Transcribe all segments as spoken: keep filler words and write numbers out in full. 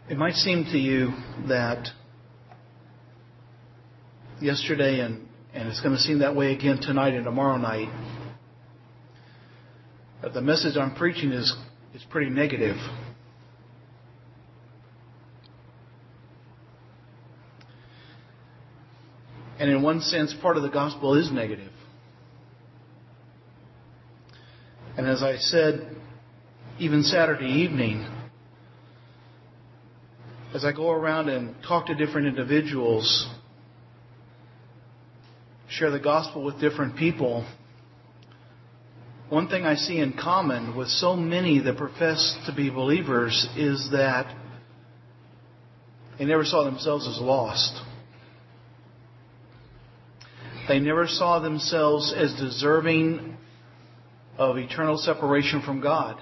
It might seem to you that yesterday and, and it's going to seem that way again tonight and tomorrow night, that the message I'm preaching is, is pretty negative. And in one sense, part of the gospel is negative. And as I said, even Saturday evening, as I go around and talk to different individuals, share the gospel with different people, one thing I see in common with so many that profess to be believers is that they never saw themselves as lost. They never saw themselves as deserving of eternal separation from God.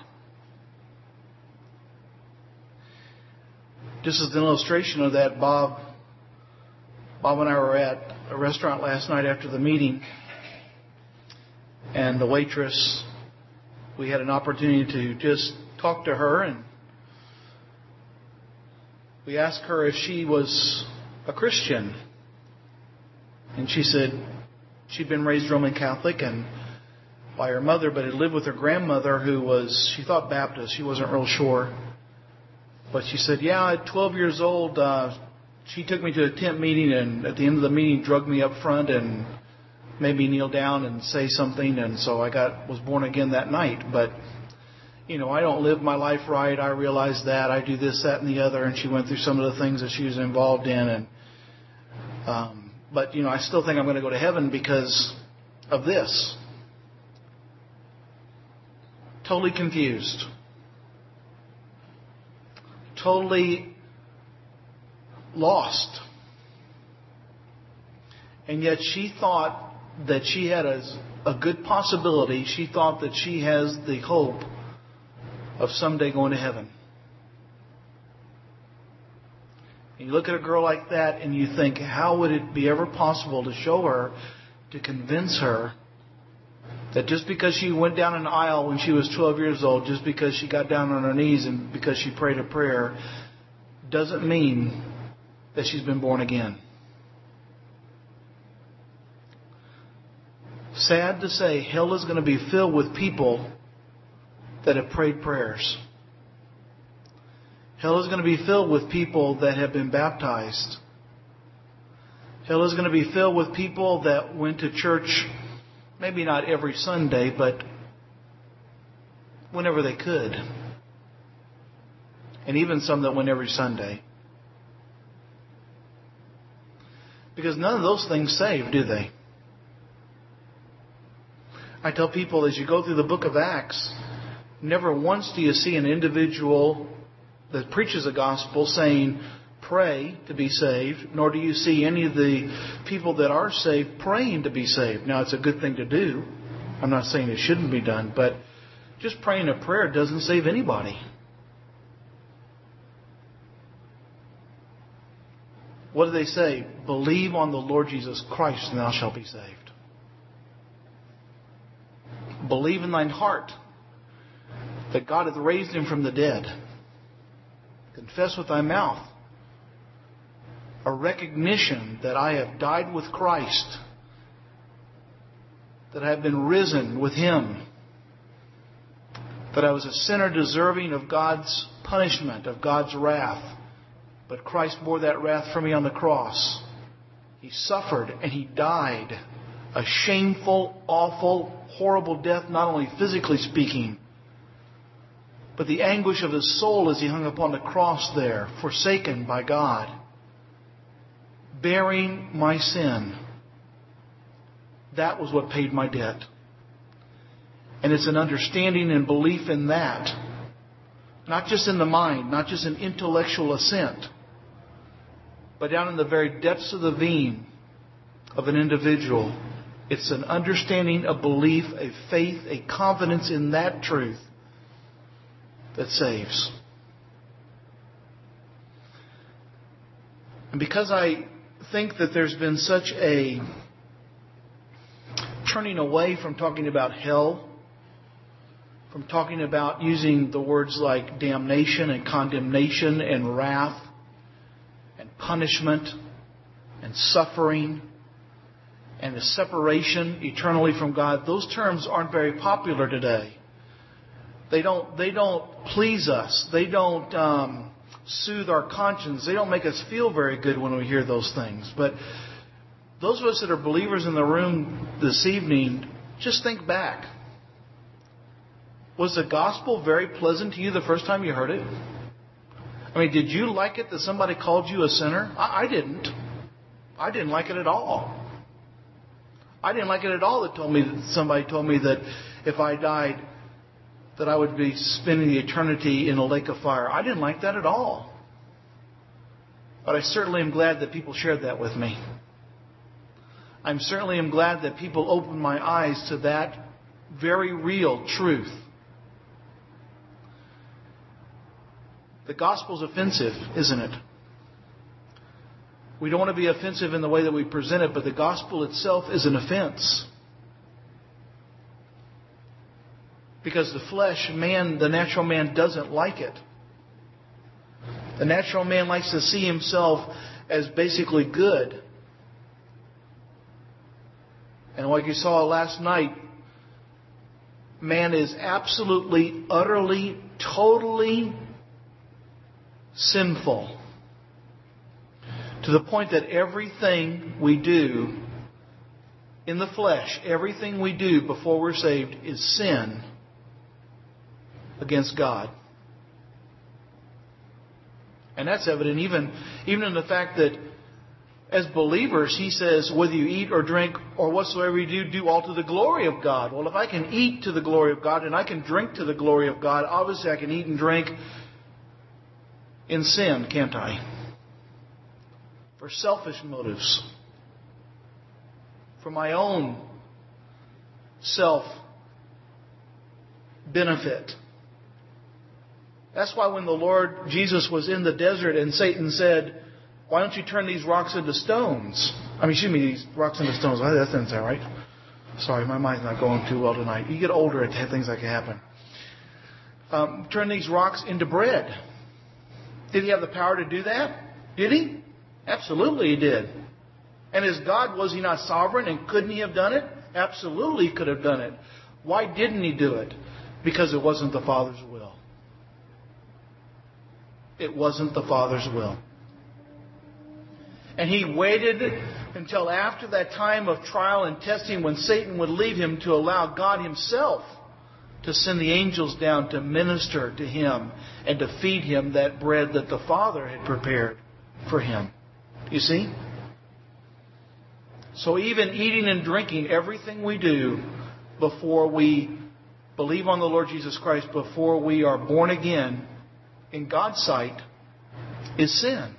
Just as an illustration of that, Bob, Bob and I were at a restaurant last night after the meeting, and the waitress, we had an opportunity to just talk to her, and we asked her if she was a Christian. And she said she'd been raised Roman Catholic and by her mother, but had lived with her grandmother who was, she thought Baptist, she wasn't real sure. But she said, yeah, at twelve years old, uh, she took me to a tent meeting, and at the end of the meeting drugged me up front and made me kneel down and say something, and so I got was born again that night. But, you know, I don't live my life right. I realize that. I do this, that, and the other. And she went through some of the things that she was involved in. And um, But, you know, I still think I'm going to go to heaven because of this. Totally confused. Totally lost. And yet she thought that she had a, a good possibility. She thought that she has the hope of someday going to heaven. And you look at a girl like that and you think, how would it be ever possible to show her, to convince her that just because she went down an aisle when she was twelve years old, just because she got down on her knees and because she prayed a prayer, doesn't mean that she's been born again. Sad to say, hell is going to be filled with people that have prayed prayers. Hell is going to be filled with people that have been baptized. Hell is going to be filled with people that went to church, maybe not every Sunday, but whenever they could. And even some that went every Sunday. Because none of those things save, do they? I tell people, as you go through the book of Acts, never once do you see an individual that preaches the gospel saying, pray to be saved, nor do you see any of the people that are saved praying to be saved. Now, it's a good thing to do. I'm not saying it shouldn't be done, but just praying a prayer doesn't save anybody. What do they say? Believe on the Lord Jesus Christ and thou shalt be saved. Believe in thine heart that God hath raised him from the dead. Confess with thy mouth. A recognition that I have died with Christ. That I have been risen with him. That I was a sinner deserving of God's punishment, of God's wrath. But Christ bore that wrath for me on the cross. He suffered and he died. A shameful, awful, horrible death, not only physically speaking, but the anguish of his soul as he hung upon the cross there, forsaken by God, bearing my sin. That was what paid my debt. And it's an understanding and belief in that, not just in the mind, not just an intellectual assent, but down in the very depths of the being of an individual. It's an understanding, a belief, a faith, a confidence in that truth that saves. And because I think that there's been such a turning away from talking about hell from talking about using the words like damnation and condemnation and wrath and punishment and suffering and the separation eternally from God. Those terms aren't very popular today. They don't, they don't please us. They don't um, soothe our conscience. They don't make us feel very good when we hear those things. But those of us that are believers in the room this evening, just think back. Was the gospel very pleasant to you the first time you heard it? I mean, did you like it that somebody called you a sinner? I, I didn't. I didn't like it at all. I didn't like it at all that told me that somebody told me that if I died, that I would be spending the eternity in a lake of fire. I didn't like that at all. But I certainly am glad that people shared that with me. I'm certainly am glad that people opened my eyes to that very real truth. The gospel's offensive, isn't it? We don't want to be offensive in the way that we present it, but the gospel itself is an offense. Because the flesh, man, the natural man doesn't like it. The natural man likes to see himself as basically good. And like you saw last night, man is absolutely, utterly, totally sinful. To the point that everything we do in the flesh, everything we do before we're saved is sin against God. And that's evident even, even in the fact that as believers, He says, whether you eat or drink or whatsoever you do, do all to the glory of God. Well, if I can eat to the glory of God and I can drink to the glory of God, obviously I can eat and drink in sin, can't I? For selfish motives. For my own self-benefit. That's why when the Lord Jesus was in the desert and Satan said, why don't you turn these rocks into stones? I mean, excuse me, these rocks into stones. That doesn't sound right. Sorry, my mind's not going too well tonight. You get older, it things like that happen. Um, turn these rocks into bread. Did He have the power to do that? Did He? Absolutely He did. And as God, was He not sovereign and couldn't He have done it? Absolutely He could have done it. Why didn't He do it? Because it wasn't the Father's will. It wasn't the Father's will. And He waited until after that time of trial and testing when Satan would leave Him to allow God Himself to send the angels down to minister to Him and to feed Him that bread that the Father had prepared for Him. You see? So even eating and drinking, everything we do before we believe on the Lord Jesus Christ, before we are born again, in God's sight, is sin.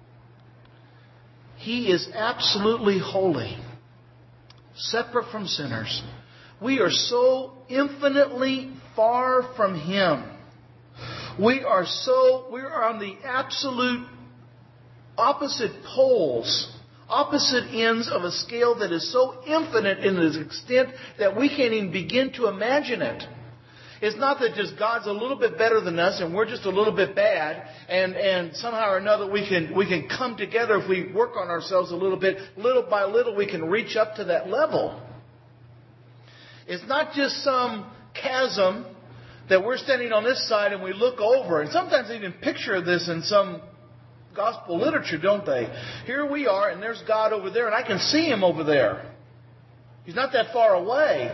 He is absolutely holy, separate from sinners. We are so infinitely far from Him. We are so, we are on the absolute opposite poles, opposite ends of a scale that is so infinite in its extent that we can't even begin to imagine it. It's not that just God's a little bit better than us and we're just a little bit bad and, and somehow or another we can, we can come together if we work on ourselves a little bit. Little by little we can reach up to that level. It's not just some chasm that we're standing on this side and we look over. And sometimes they even picture this in some gospel literature, don't they? Here we are and there's God over there and I can see Him over there. He's not that far away.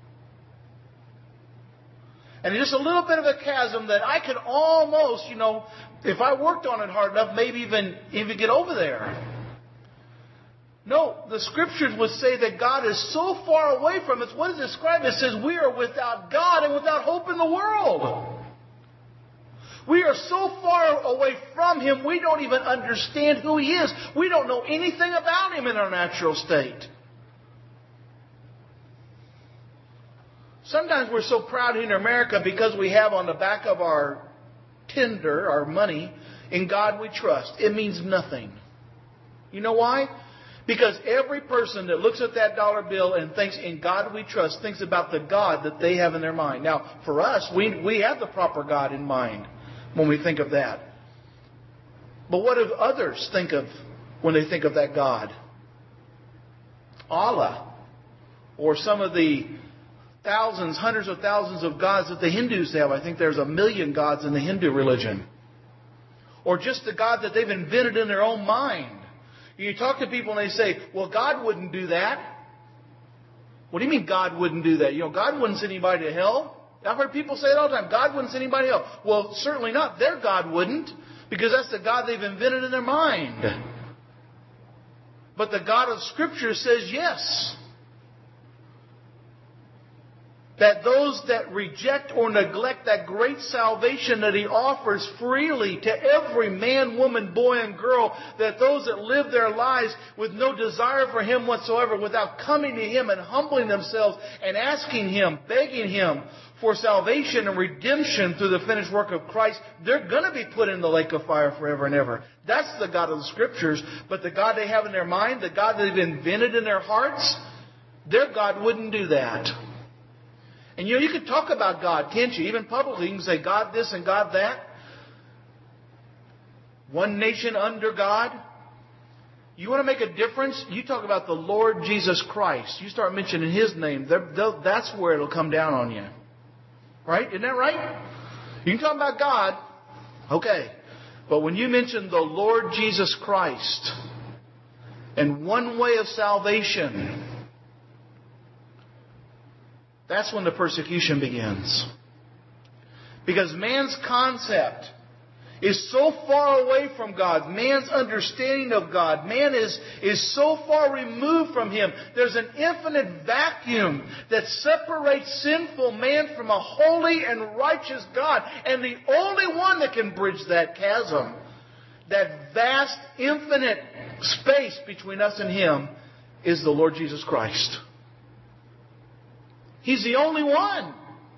And just a little bit of a chasm that I could almost, you know, if I worked on it hard enough, maybe even, even get over there. No, the Scriptures would say that God is so far away from us. What does it describe? It says we are without God and without hope in the world. We are so far away from Him, we don't even understand who He is. We don't know anything about Him in our natural state. Sometimes we're so proud in America because we have on the back of our tender, our money, in God we trust. It means nothing. You know why? Because every person that looks at that dollar bill and thinks, in God we trust, thinks about the God that they have in their mind. Now, for us, we, we have the proper God in mind when we think of that. But what do others think of when they think of that God? Allah. Or some of the thousands, hundreds of thousands of gods that the Hindus have. I think there's a million gods in the Hindu religion. Or just the God that they've invented in their own mind. You talk to people and they say, well, God wouldn't do that. What do you mean God wouldn't do that? You know, God wouldn't send anybody to hell. I've heard people say it all the time. God wouldn't send anybody to hell. Well, certainly not. Their God wouldn't. Because that's the God they've invented in their mind. But the God of Scripture says yes. That those that reject or neglect that great salvation that He offers freely to every man, woman, boy, and girl, that those that live their lives with no desire for Him whatsoever, without coming to Him and humbling themselves and asking Him, begging Him for salvation and redemption through the finished work of Christ, they're going to be put in the lake of fire forever and ever. That's the God of the Scriptures. But the God they have in their mind, the God they've invented in their hearts, their God wouldn't do that. And you know, you can talk about God, can't you? Even publicly, you can say God this and God that. One nation under God. You want to make a difference? You talk about the Lord Jesus Christ. You start mentioning His name. That's where it'll come down on you. Right? Isn't that right? You can talk about God. Okay. But when you mention the Lord Jesus Christ and one way of salvation, that's when the persecution begins. Because man's concept is so far away from God. Man's understanding of God. Man is, is so far removed from Him. There's an infinite vacuum that separates sinful man from a holy and righteous God. And the only one that can bridge that chasm, that vast, infinite space between us and Him, is the Lord Jesus Christ. He's the only one.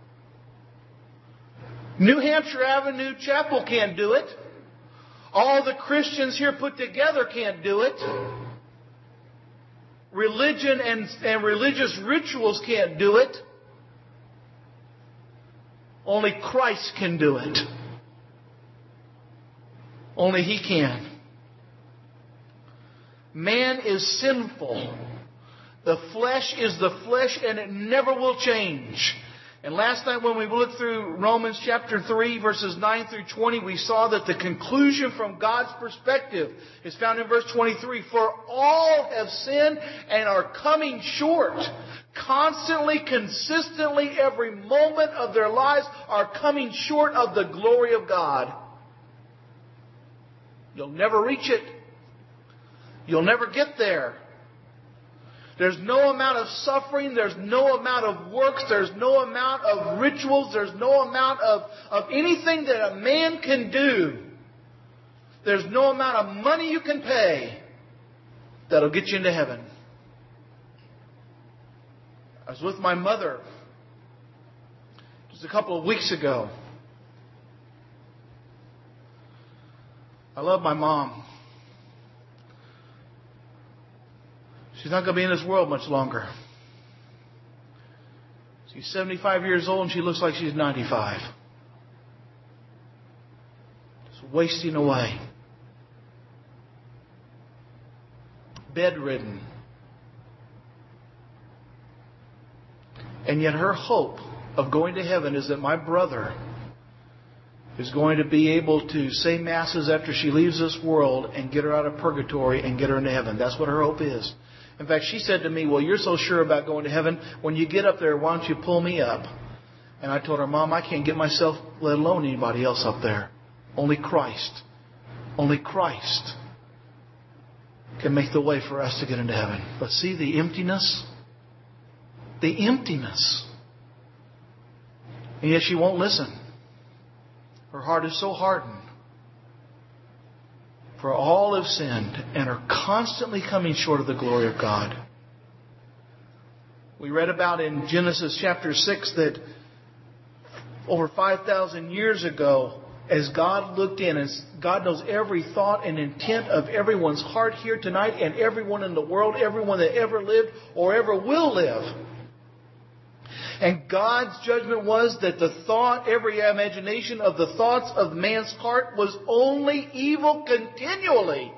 New Hampshire Avenue Chapel can't do it. All the Christians here put together can't do it. Religion and, and religious rituals can't do it. Only Christ can do it. Only He can. Man is sinful. The flesh is the flesh, and it never will change. And last night when we looked through Romans chapter three, verses nine through twenty, we saw that the conclusion from God's perspective is found in verse twenty-three. For all have sinned and are coming short. Constantly, consistently, every moment of their lives are coming short of the glory of God. You'll never reach it. You'll never get there. There's no amount of suffering. There's no amount of works. There's no amount of rituals. There's no amount of, of anything that a man can do. There's no amount of money you can pay that'll get you into heaven. I was with my mother just a couple of weeks ago. I love my mom. She's not going to be in this world much longer. She's seventy-five years old and she looks like she's ninety-five. Just wasting away. Bedridden. And yet her hope of going to heaven is that my brother is going to be able to say masses after she leaves this world and get her out of purgatory and get her into heaven. That's what her hope is. In fact, she said to me, well, you're so sure about going to heaven. When you get up there, why don't you pull me up? And I told her, Mom, I can't get myself, let alone anybody else up there. Only Christ. Only Christ can make the way for us to get into heaven. But see the emptiness? The emptiness. And yet she won't listen. Her heart is so hardened. For all have sinned and are constantly coming short of the glory of God. We read about in Genesis chapter six that over five thousand years ago, as God looked in, as God knows every thought and intent of everyone's heart here tonight and everyone in the world, everyone that ever lived or ever will live. And God's judgment was that the thought, every imagination of the thoughts of man's heart was only evil continually.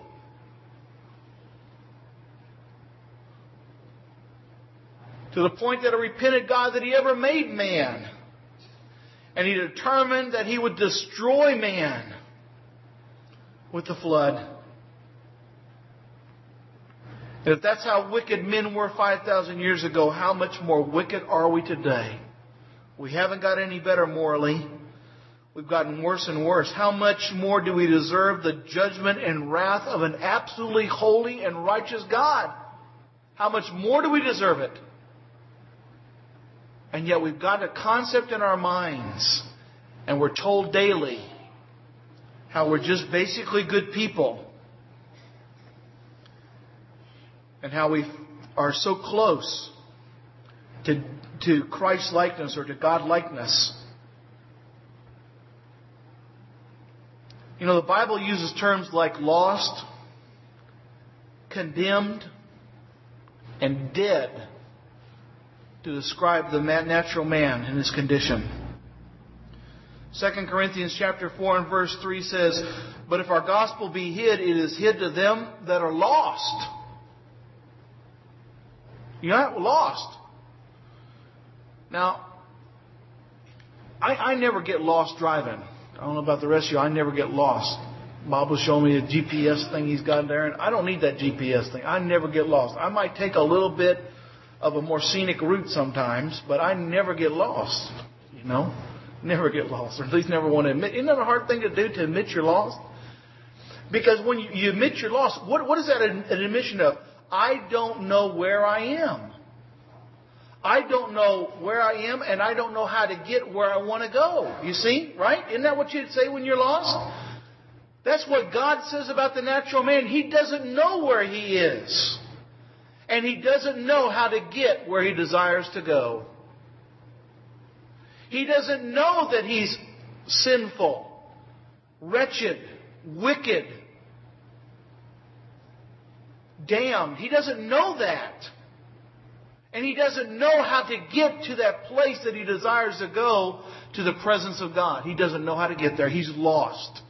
To the point that it repented God that He ever made man. And He determined that He would destroy man with the flood. And if that's how wicked men were five thousand years ago, how much more wicked are we today? We haven't got any better morally. We've gotten worse and worse. How much more do we deserve the judgment and wrath of an absolutely holy and righteous God? How much more do we deserve it? And yet we've got a concept in our minds, and we're told daily how we're just basically good people, and how we are so close to, to Christ likeness or to God likeness. You know, the Bible uses terms like lost, condemned, and dead to describe the natural man in his condition. Second Corinthians chapter four and verse three says, "But if our gospel be hid, it is hid to them that are lost." You're not lost. Now, I, I never get lost driving. I don't know about the rest of you. I never get lost. Bob was showing me a G P S thing he's got there, and I don't need that G P S thing. I never get lost. I might take a little bit of a more scenic route sometimes, but I never get lost. You know? Never get lost. Or at least never want to admit. Isn't that a hard thing to do, to admit you're lost? Because when you, you admit you're lost, what, what is that an, an admission of? I don't know where I am. I don't know where I am, and I don't know how to get where I want to go. You see? Right? Isn't that what you'd say when you're lost? That's what God says about the natural man. He doesn't know where he is. And he doesn't know how to get where he desires to go. He doesn't know that he's sinful, wretched, wicked, damned. He doesn't know that. And he doesn't know how to get to that place that he desires to go, to the presence of God. He doesn't know how to get there. He's lost.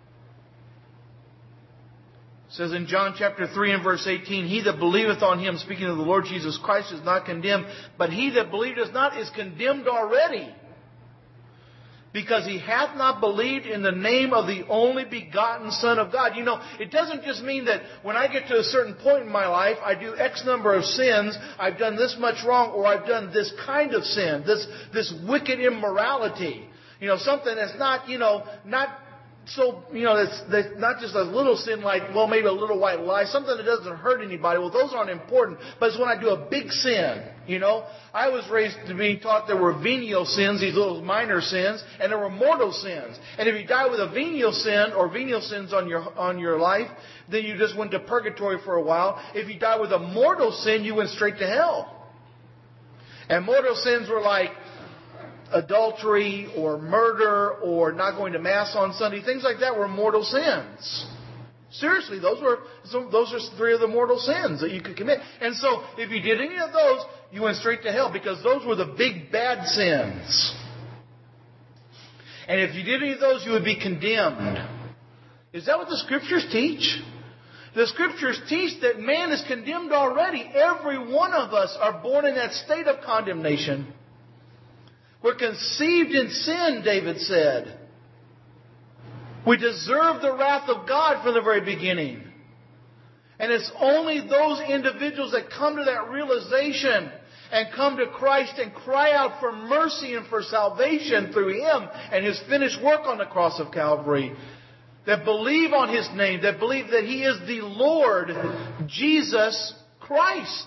It says in John chapter three and verse eighteen, "He that believeth on Him," speaking of the Lord Jesus Christ, "is not condemned, but he that believeth not is condemned already, because he hath not believed in the name of the only begotten Son of God." You know, it doesn't just mean that when I get to a certain point in my life, I do X number of sins, I've done this much wrong, or I've done this kind of sin, this, this wicked immorality. You know, something that's not, you know, not so, you know, that's, that's not just a little sin like, well, maybe a little white lie, something that doesn't hurt anybody. Well, those aren't important. But it's when I do a big sin, you know. I was raised to be taught there were venial sins, these little minor sins, and there were mortal sins. And if you die with a venial sin or venial sins on your on your life, then you just went to purgatory for a while. If you die with a mortal sin, you went straight to hell. And mortal sins were like adultery or murder or not going to Mass on Sunday. Things like that were mortal sins. Seriously, those were those are three of the mortal sins that you could commit. And so if you did any of those, you went straight to hell, because those were the big bad sins. And if you did any of those, you would be condemned. Is that what the Scriptures teach? The Scriptures teach that man is condemned already. Every one of us are born in that state of condemnation. We're conceived in sin, David said. We deserve the wrath of God from the very beginning. And it's only those individuals that come to that realization and come to Christ and cry out for mercy and for salvation through Him and His finished work on the cross of Calvary, that believe on His name, that believe that He is the Lord Jesus Christ.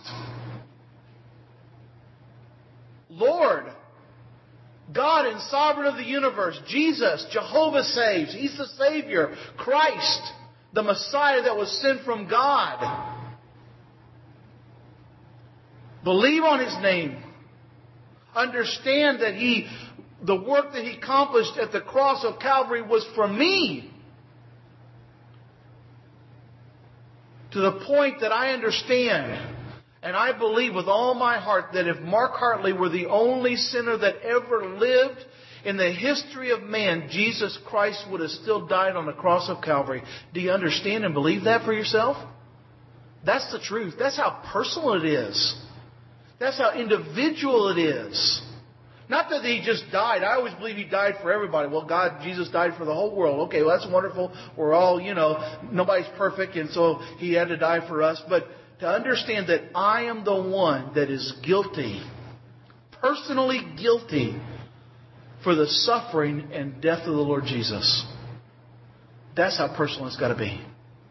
Lord, God and sovereign of the universe, Jesus, Jehovah saves. He's the Savior. Christ, the Messiah that was sent from God. Believe on His name. Understand that He the work that He accomplished at the cross of Calvary was for me. To the point that I understand and I believe with all my heart that if Mark Hartley were the only sinner that ever lived in the history of man, Jesus Christ would have still died on the cross of Calvary. Do you understand and believe that for yourself? That's the truth. That's how personal it is. That's how individual it is. Not that He just died. I always believe He died for everybody. Well, God, Jesus died for the whole world. Okay, well, that's wonderful. We're all, you know, nobody's perfect, and so He had to die for us. But to understand that I am the one that is guilty, personally guilty, for the suffering and death of the Lord Jesus. That's how personal it's got to be.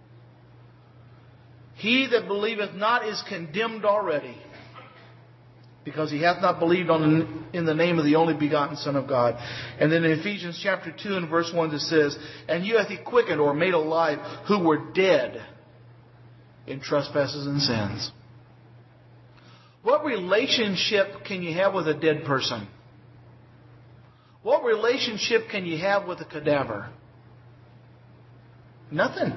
He that believeth not is condemned already, because he hath not believed on in the name of the only begotten Son of God. And then in Ephesians chapter two and verse one it says, and you hath He quickened or made alive who were dead in trespasses and sins. What relationship can you have with a dead person? What relationship can you have with a cadaver? Nothing.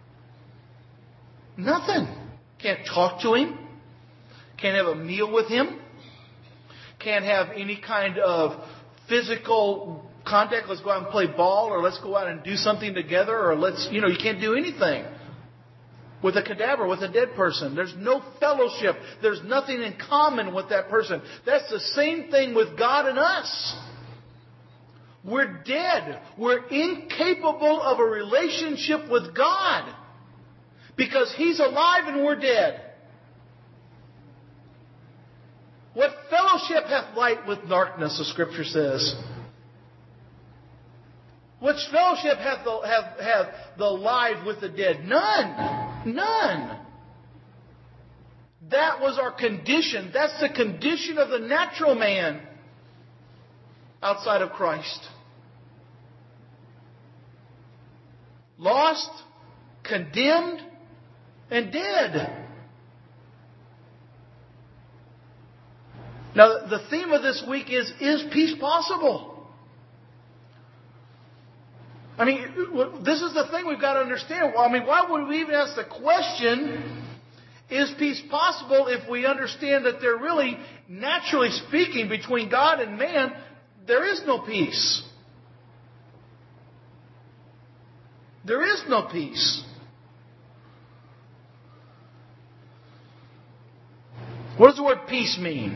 Nothing. Can't talk to him. Can't have a meal with him. Can't have any kind of physical contact. Let's go out and play ball, or let's go out and do something together, or let's, you know, you can't do anything with a cadaver, with a dead person. There's no fellowship. There's nothing in common with that person. That's the same thing with God and us. We're dead. We're incapable of a relationship with God because He's alive and we're dead. What fellowship hath light with darkness, the Scripture says? What fellowship hath the, have, have the alive with the dead? None. None. That was our condition. That's the condition of the natural man outside of Christ. Lost, condemned, and dead. Now, the theme of this week is, is peace possible? I mean, this is the thing we've got to understand. I mean, why would we even ask the question, is peace possible, if we understand that there really, naturally speaking, between God and man, there is no peace. There is no peace. What does the word peace mean?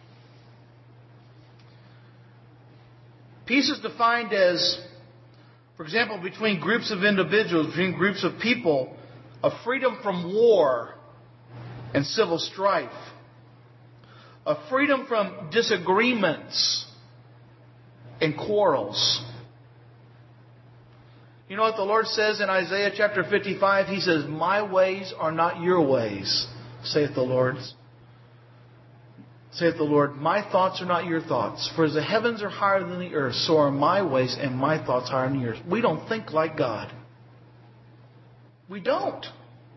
Peace is defined as, for example, between groups of individuals, between groups of people, a freedom from war and civil strife, a freedom from disagreements and quarrels. You know what the Lord says in Isaiah chapter fifty-five? He says, my ways are not your ways, saith the Lord. Saith the Lord, my thoughts are not your thoughts. For as the heavens are higher than the earth, so are my ways and my thoughts higher than yours. We don't think like God. We don't.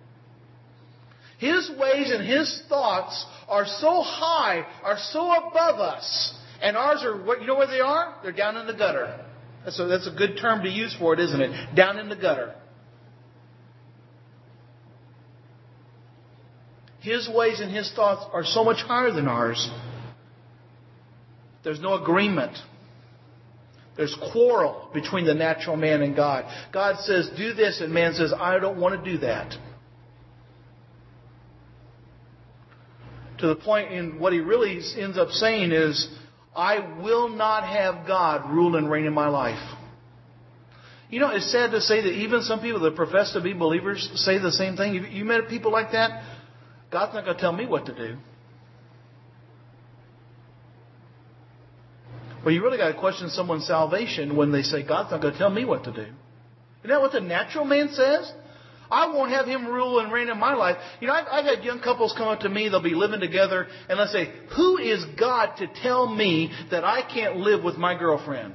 His ways and His thoughts are so high, are so above us. And ours are, what, you know where they are? They're down in the gutter. That's a, that's a good term to use for it, isn't it? Down in the gutter. His ways and His thoughts are so much higher than ours. There's no agreement. There's quarrel between the natural man and God. God says, do this, and man says, I don't want to do that. To the point in what he really ends up saying is, I will not have God rule and reign in my life. You know, it's sad to say that even some people that profess to be believers say the same thing. You, you met people like that? God's not going to tell me what to do. Well, you really got to question someone's salvation when they say, God's not going to tell me what to do. Isn't that what the natural man says? I won't have Him rule and reign in my life. You know, I've, I've had young couples come up to me. They'll be living together. And they'll say, who is God to tell me that I can't live with my girlfriend?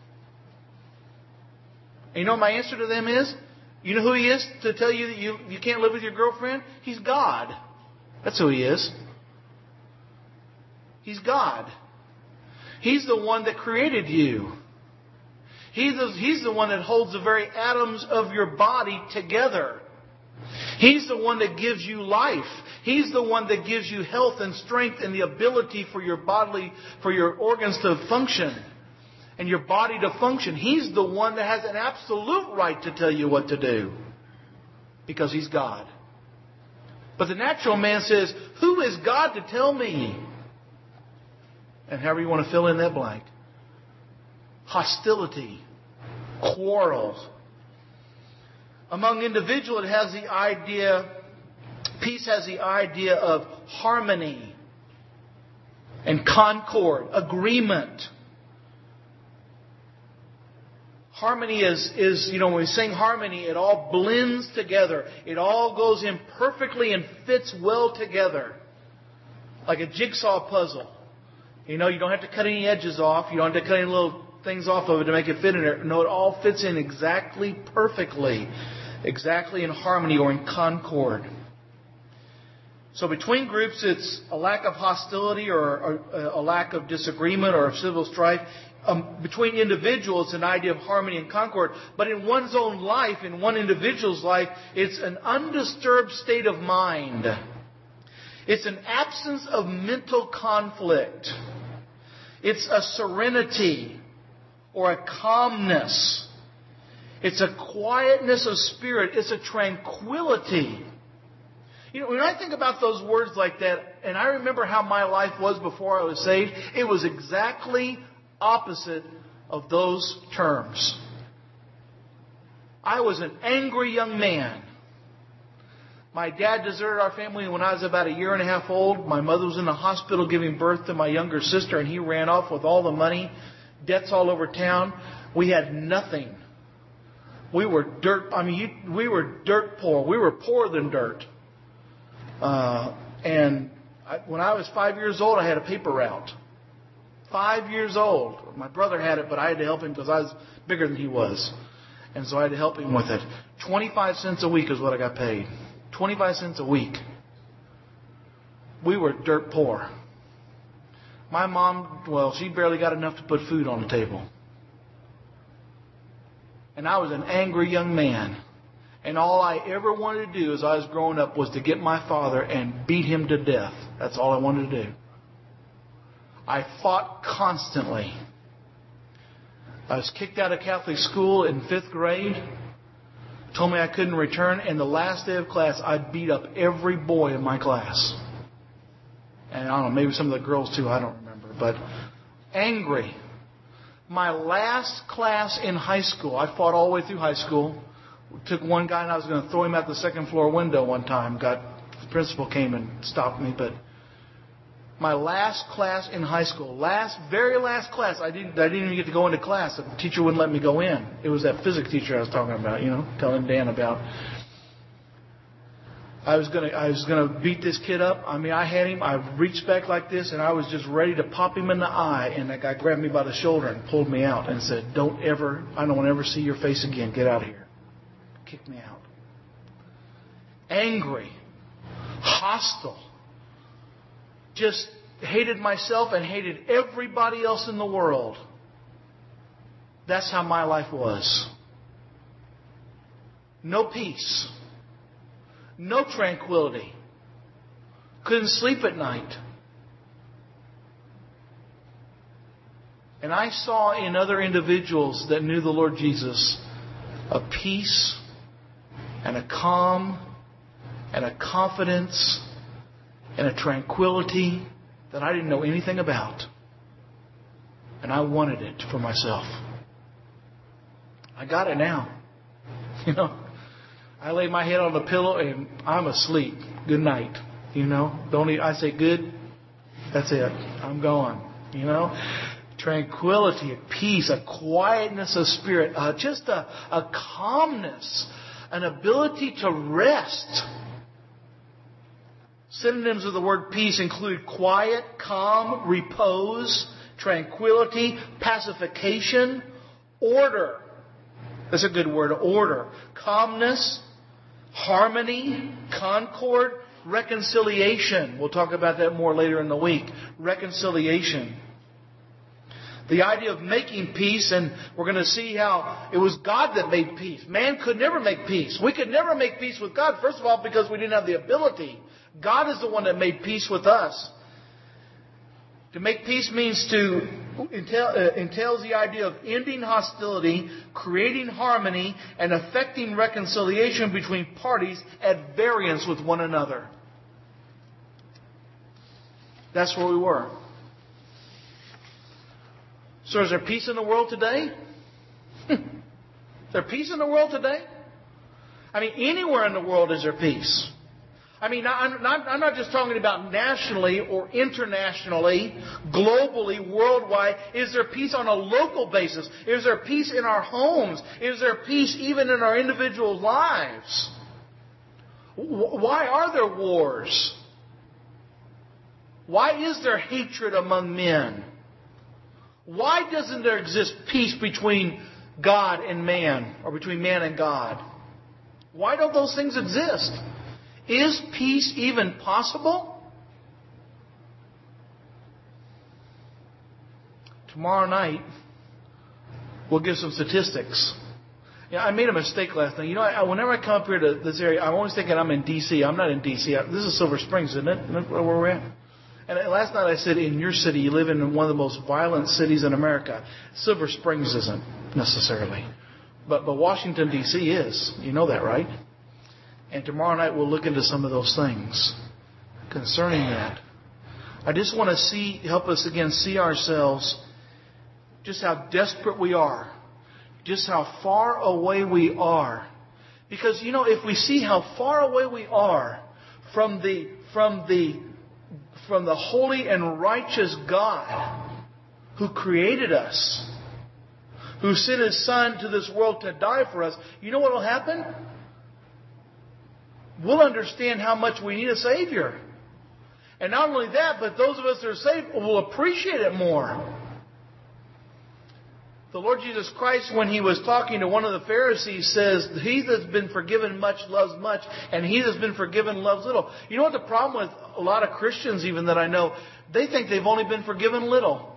And you know what my answer to them is? You know who He is to tell you that you, you can't live with your girlfriend? He's God. That's who He is. He's God. He's the one that created you. He's the, he's the one that holds the very atoms of your body together. He's the one that gives you life. He's the one that gives you health and strength and the ability for your bodily, for your organs to function and your body to function. He's the one that has an absolute right to tell you what to do because He's God. But the natural man says, who is God to tell me? And however you want to fill in that blank. Hostility. Quarrels. Among individuals, it has the idea, peace has the idea of harmony and concord, agreement. Harmony is, is, you know, when we sing harmony, it all blends together. It all goes in perfectly and fits well together. Like a jigsaw puzzle. You know, you don't have to cut any edges off. You don't have to cut any little things off of it to make it fit in there. No, it all fits in exactly perfectly. Exactly in harmony or in concord. So between groups, it's a lack of hostility or a lack of disagreement or of civil strife. Um, between individuals, it's an idea of harmony and concord. But in one's own life, in one individual's life, it's an undisturbed state of mind. It's an absence of mental conflict. It's a serenity or a calmness. It's a quietness of spirit. It's a tranquility. You know, when I think about those words like that, and I remember how my life was before I was saved, it was exactly opposite of those terms. I was an angry young man. My dad deserted our family when I was about a year and a half old. My mother was in the hospital giving birth to my younger sister, and he ran off with all the money, debts all over town. We had nothing. We were dirt. I mean, you, we were dirt poor. We were poorer than dirt. Uh, and I, when I was five years old, I had a paper route. Five years old. My brother had it, but I had to help him because I was bigger than he was. And so I had to help him with it. twenty-five cents a week is what I got paid. twenty-five cents a week. We were dirt poor. My mom, well, she barely got enough to put food on the table. And I was an angry young man. And all I ever wanted to do as I was growing up was to get my father and beat him to death. That's all I wanted to do. I fought constantly. I was kicked out of Catholic school in fifth grade. Told me I couldn't return. And the last day of class, I beat up every boy in my class. And I don't know, maybe some of the girls too, I don't remember. But angry. My last class in high school, I fought all the way through high school. Took one guy and I was going to throw him out the second floor window one time. Got the principal came and stopped me. But my last class in high school, last, very last class, I didn't, I didn't even get to go into class. The teacher wouldn't let me go in. It was that physics teacher I was talking about, you know, telling Dan about. I was gonna, I was gonna beat this kid up. I mean, I had him. I reached back like this, and I was just ready to pop him in the eye. And that guy grabbed me by the shoulder and pulled me out and said, "Don't ever, I don't want to ever see your face again. Get out of here." Kicked me out. Angry, hostile. Just hated myself and hated everybody else in the world. That's how my life was. No peace. No tranquility. Couldn't sleep at night. And I saw in other individuals that knew the Lord Jesus a peace and a calm and a confidence and a tranquility that I didn't know anything about. And I wanted it for myself. I got it now. You know, I lay my head on the pillow and I'm asleep. Good night. You know, don't even, I say good. That's it. I'm gone. You know, tranquility, a peace, a quietness of spirit, uh, just a, a calmness, an ability to rest. Synonyms of the word peace include quiet, calm, repose, tranquility, pacification, order. That's a good word, order. Calmness, harmony, concord, reconciliation. We'll talk about that more later in the week. Reconciliation. The idea of making peace, and we're going to see how it was God that made peace. Man could never make peace. We could never make peace with God, first of all, because we didn't have the ability. God is the one that made peace with us. To make peace means to entail, uh, entails the idea of ending hostility, creating harmony, and effecting reconciliation between parties at variance with one another. That's where we were. So is there peace in the world today? Is there peace in the world today? I mean, anywhere in the world is there peace. I mean, I'm not, I'm not just talking about nationally or internationally, globally, worldwide. Is there peace on a local basis? Is there peace in our homes? Is there peace even in our individual lives? Why are there wars? Why is there hatred among men? Why doesn't there exist peace between God and man, or between man and God? Why don't those things exist? Is peace even possible? Tomorrow night, we'll give some statistics. Yeah, I made a mistake last night. You know, I, whenever I come up here to this area, I'm always thinking I'm in D C I'm not in D C This is Silver Springs, isn't it? Isn't that where we're at? And last night I said, in your city, you live in one of the most violent cities in America. Silver Springs isn't necessarily. But, but Washington, D C is. You know that, right? And tomorrow night we'll look into some of those things concerning that. I just want to see, help us again see ourselves, just how desperate we are. Just how far away we are. Because, you know, if we see how far away we are from the, from the, from the holy and righteous God who created us, who sent His Son to this world to die for us, you know what will happen? We'll understand how much we need a Savior. And not only that, but those of us that are saved will appreciate it more. The Lord Jesus Christ, when He was talking to one of the Pharisees, says, he that's been forgiven much loves much, and he that's been forgiven loves little. You know what the problem with a lot of Christians even that I know? They think they've only been forgiven little.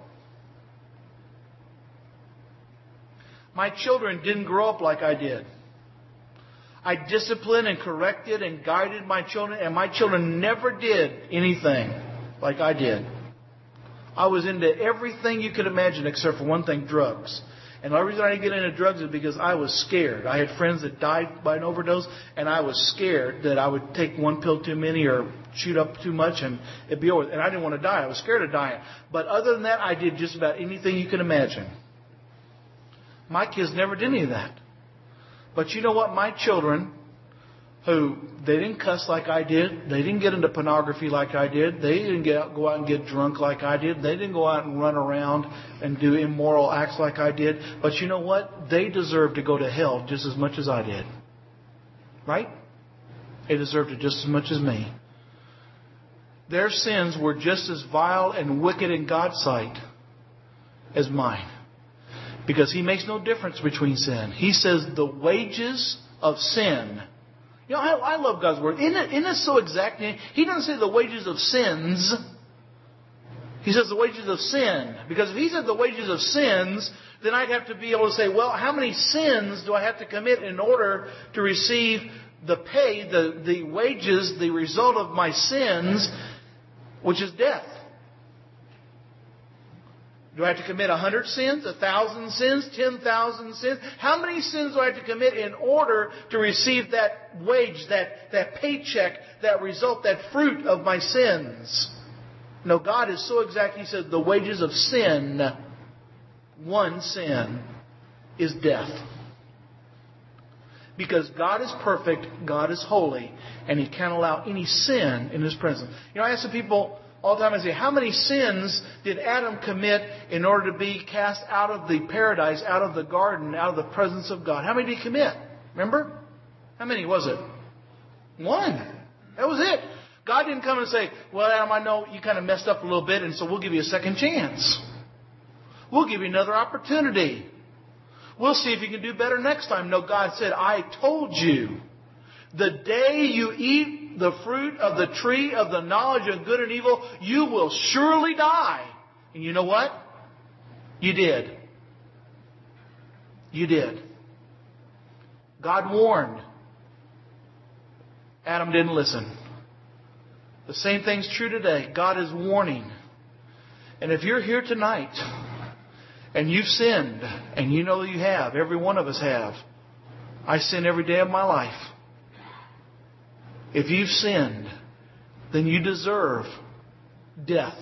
My children didn't grow up like I did. I disciplined and corrected and guided my children, and my children never did anything like I did. I was into everything you could imagine except for one thing, drugs. And the only reason I didn't get into drugs is because I was scared. I had friends that died by an overdose, and I was scared that I would take one pill too many or shoot up too much and it'd be over. And I didn't want to die. I was scared of dying. But other than that, I did just about anything you can imagine. My kids never did any of that. But you know what? My children, who they didn't cuss like I did. They didn't get into pornography like I did. They didn't get, go out and get drunk like I did. They didn't go out and run around and do immoral acts like I did. But you know what? They deserve to go to hell just as much as I did. Right? They deserved it just as much as me. Their sins were just as vile and wicked in God's sight as mine. Because He makes no difference between sin. He says the wages of sin. You know, I, I love God's Word. Isn't it, isn't it so exact? He doesn't say the wages of sins. He says the wages of sin. Because if He said the wages of sins, then I'd have to be able to say, well, how many sins do I have to commit in order to receive the pay, the, the wages, the result of my sins, which is death? Do I have to commit a hundred sins, a thousand sins, ten thousand sins? How many sins do I have to commit in order to receive that wage, that, that paycheck, that result, that fruit of my sins? No, God is so exact. He says the wages of sin, one sin, is death. Because God is perfect, God is holy, and He can't allow any sin in His presence. You know, I ask the people all the time, I say, how many sins did Adam commit in order to be cast out of the paradise, out of the garden, out of the presence of God? How many did he commit? Remember? How many was it? One. That was it. God didn't come and say, well, Adam, I know you kind of messed up a little bit, and so we'll give you a second chance. We'll give you another opportunity. We'll see if you can do better next time. No, God said, I told you, the day you eat the fruit of the tree of the knowledge of good and evil, you will surely die. And you know what? You did. You did. God warned. Adam didn't listen. The same thing's true today. God is warning. And if you're here tonight and you've sinned, and you know you have, every one of us have. I sin every day of my life. If you've sinned, then you deserve death.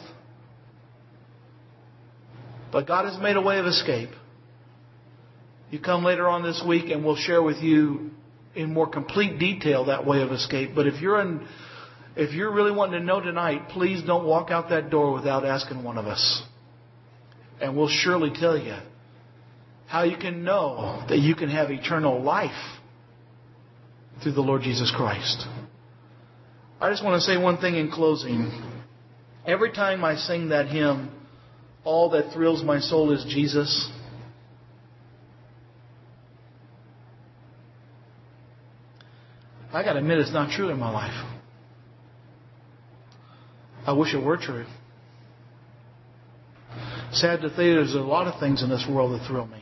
But God has made a way of escape. You come later on this week and we'll share with you in more complete detail that way of escape. But if you're in, if you're really wanting to know tonight, please don't walk out that door without asking one of us. And we'll surely tell you how you can know that you can have eternal life through the Lord Jesus Christ. I just want to say one thing in closing. Every time I sing that hymn, All That Thrills My Soul Is Jesus, I got to admit it's not true in my life. I wish it were true. Sad to say, there's a lot of things in this world that thrill me.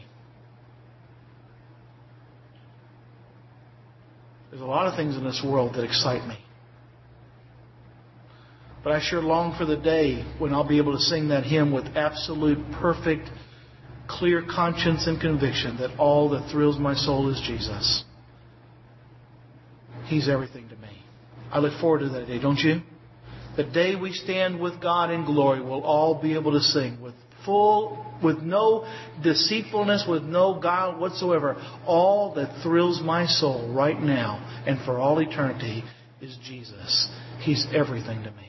There's a lot of things in this world that excite me. But I sure long for the day when I'll be able to sing that hymn with absolute, perfect, clear conscience and conviction that all that thrills my soul is Jesus. He's everything to me. I look forward to that day, don't you? The day we stand with God in glory, we'll all be able to sing with full, with no deceitfulness, with no guile whatsoever. All that thrills my soul right now and for all eternity is Jesus. He's everything to me.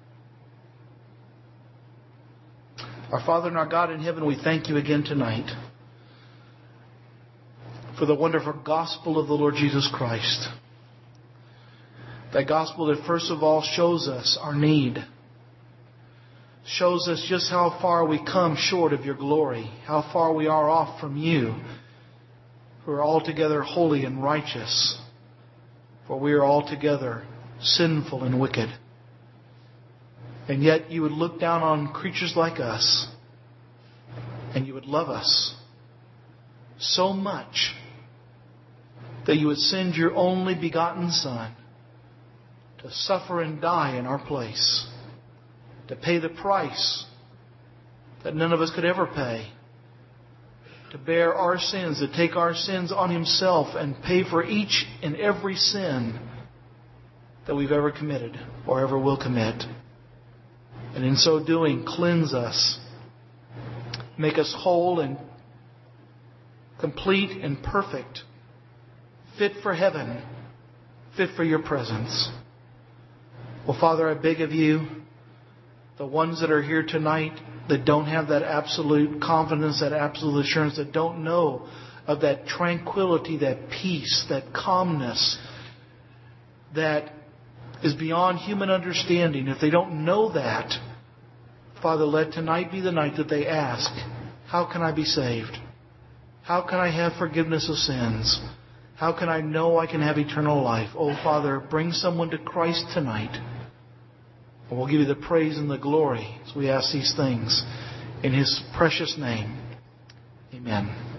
Our Father and our God in heaven, we thank you again tonight for the wonderful gospel of the Lord Jesus Christ. That gospel that first of all shows us our need. Shows us just how far we come short of your glory. How far we are off from you, who are altogether holy and righteous. For we are altogether sinful and wicked. And yet you would look down on creatures like us, and you would love us so much that you would send your only begotten Son to suffer and die in our place, to pay the price that none of us could ever pay, to bear our sins, to take our sins on Himself and pay for each and every sin that we've ever committed or ever will commit. And in so doing, cleanse us, make us whole and complete and perfect, fit for heaven, fit for your presence. Well, Father, I beg of you, the ones that are here tonight that don't have that absolute confidence, that absolute assurance, that don't know of that tranquility, that peace, that calmness that is beyond human understanding. If they don't know that, Father, let tonight be the night that they ask, how can I be saved? How can I have forgiveness of sins? How can I know I can have eternal life? Oh, Father, bring someone to Christ tonight. And we'll give you the praise and the glory as we ask these things in His precious name. Amen.